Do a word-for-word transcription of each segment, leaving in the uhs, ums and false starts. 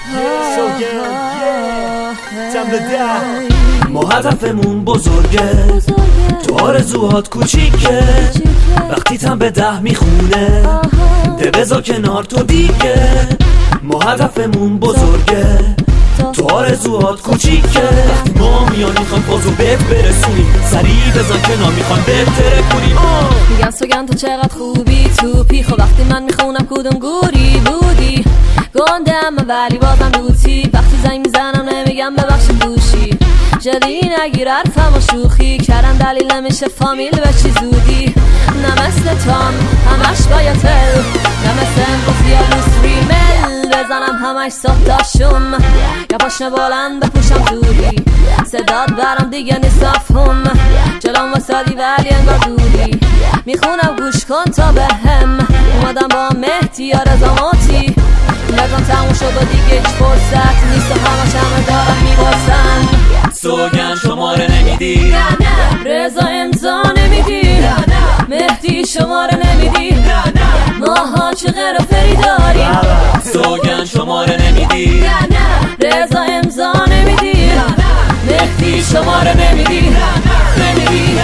ما هدفمون بزرگه، تو آرزوهات کوچیکه، وقتی تن به ده میخونه ده بذار کنار تو دیگه. ما هدفمون بزرگه، تو آرزوهات کوچیکه، وقتی ما میان میخوان بازو بهت برسونیم، سریع بزن کنار میخوان بهتره کنیم. میگن سوگن تو چقدر خوبی توپی، خب وقتی من میخونم کدوم گوری بودی، گندم ولی بازم لوتی، وقتی زنگ میزنم نمیگم ببخش گوشی، جدی نگیر حرفم و شوخی کردن دلیل نمیشه فامیل به چی زودی. نه مثل تام همش باید تل، نه مثل امروز یا لوس ریمل بزنم همش ساختاشم، یا پاشنه بلند بپوشم دودی، صداد برام دیگه نیست مفهوم، جلوم واسادی ولی انگار دودی، میخونم گوش کن تا به هم، اومدم با مهدی یا رزاماتی، لگان تموم شد و دیگه هیچ فرصت نیست و همش همه دارم میباسن. سوگن شماره نمیدی، رضا امضا نمیدی، مهدی شماره نمیدی، ماها چه غرافری داریم. سوگن شماره نمیدی، رضا امضا نمیدی، مهدی شماره نمیدی، نمیدی.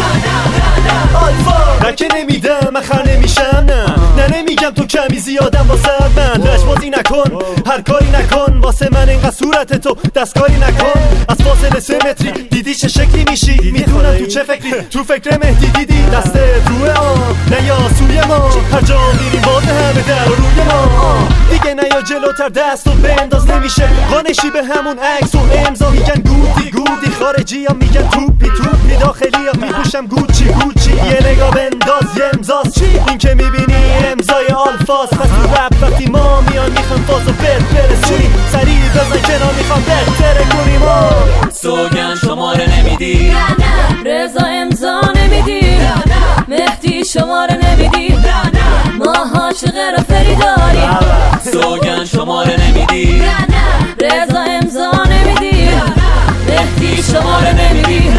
من که نمیدم من خر نمیشم، نه نه نمیگم تو کمی زیادم واسه من، لجبازی نکن هر کاری نکن واسه من، اینقدر صورت تو دستکاری نکن، از فاصله سه متری دیدی چه شکلی میشی، میدونم تو چه فکری، تو فکر مهدی دیدی دست روی آن نه یا سوی ما، هر جا میریم باز همه در روی ما، دیگه نه یا جلوتر دست و بنداز نمیشه قانشی به همون عکس و امضا، میگن گودی گودی خارجی ها میگن توپی توپی، داخلی ها میپوشم گوچی گوچی، یه نگاه بنداز یه امضاست این که میبینی امضای آلفاس، پس تو رپ وقتی ما میان میخوان فازو بهت برسونیم، سریع بزن کنار میخوان بهتره کنیم. سوگن شماره نمیدی، رضا امضا نمیدی، مهدی شماره نمیدی، ماها چه غرافری داریم. سوگن شماره نمیدی، رضا امضا نمیدی، مهدی شماره نمیدی.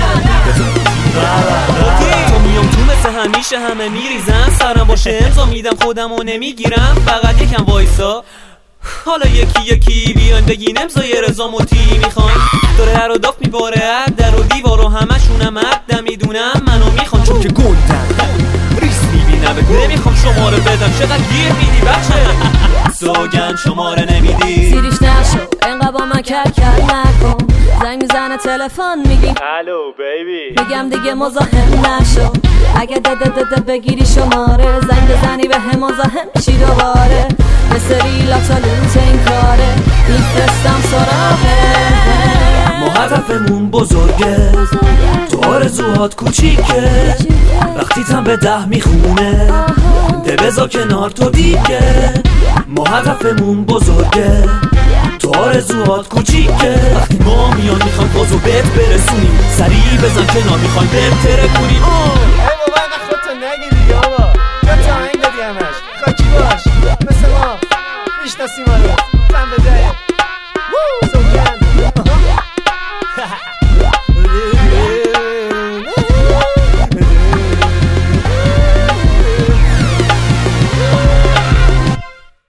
میام تو مثل همیشه همه میریزن، سرم باشه امضا میدم خودمو نمیگیرم، فقط یکم وایسا حالا یکی یکی بیان بگین امضای رضا موتی میخوان، داره هر و داف میباره در و دیوار و همشونم عدم میدونم منو میخوان، چون که گندم ریس میبینم نمیخوام شماره بدم، چقدر گیر میدی بچه. سوگن شماره نمیدی، سیریش نشو انقدر با من کل کل نکن، زنگ میزنه تلفن میگی الو بیبی، میگم دیگه مزاحم نشو، اگه دده دده بگیری شماره زنگ بزنی به هم مزاحم چی دوباره، مثل ریلاکس و لوت این کاره میفرستم سراغه. ما هدفمون بزرگه، تو آرزوهات کوچیکه، وقتی تن به ده میخونه ده بذار کنار تو دیگه. ما هدفمون بزرگه، تو آرزوهات کوچیکه، وقتی ما میان میخوان بازو بهت برسونیم، سریع بزن کنار میخوان بهتره کنیم. ای بابا اینقدر خودتو نگیری بابا، یا تاهنگ دادی همش خاکی باش مثل ما میشناسی ما رو.